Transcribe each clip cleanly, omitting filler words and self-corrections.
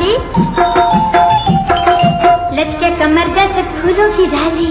वाली, लचके कमर जैसे फूलों की डाली।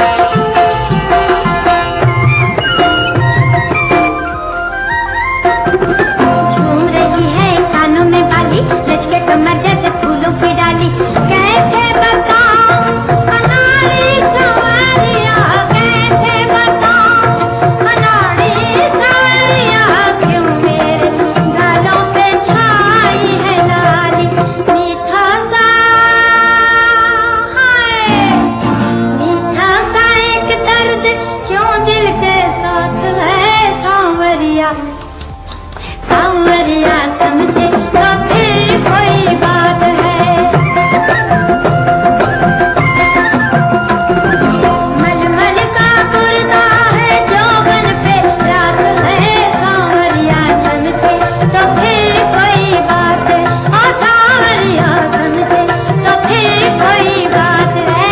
झूम रही है कानों में बाली, लचके कमर जैसे फूलों की डाली। कैसे बताऊं अनाड़ी सवारिया, कैसे बताऊं अनाड़ी सवारिया, क्यों मेरे गालों पे छाई है लाली। मीठा सा है, मीठा सा एक दर्द क्यों दिल के साथ है सांवरिया, सांवरिया समझे तो फिर कोई बात है। मलमल का कुर्ता है जोबन पे रात है, सांवरिया समझे तो फिर कोई बात है। ओ सांवरिया समझे तो फिर कोई बात है।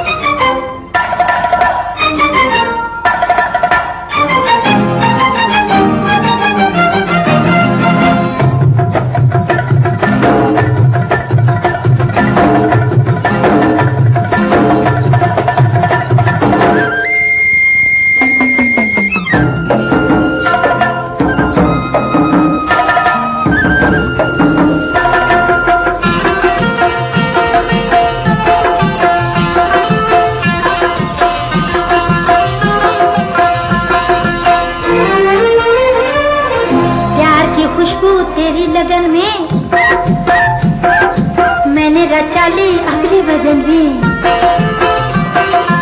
खुशबू तेरी लगन में मैंने रचा ली अगले वजन में।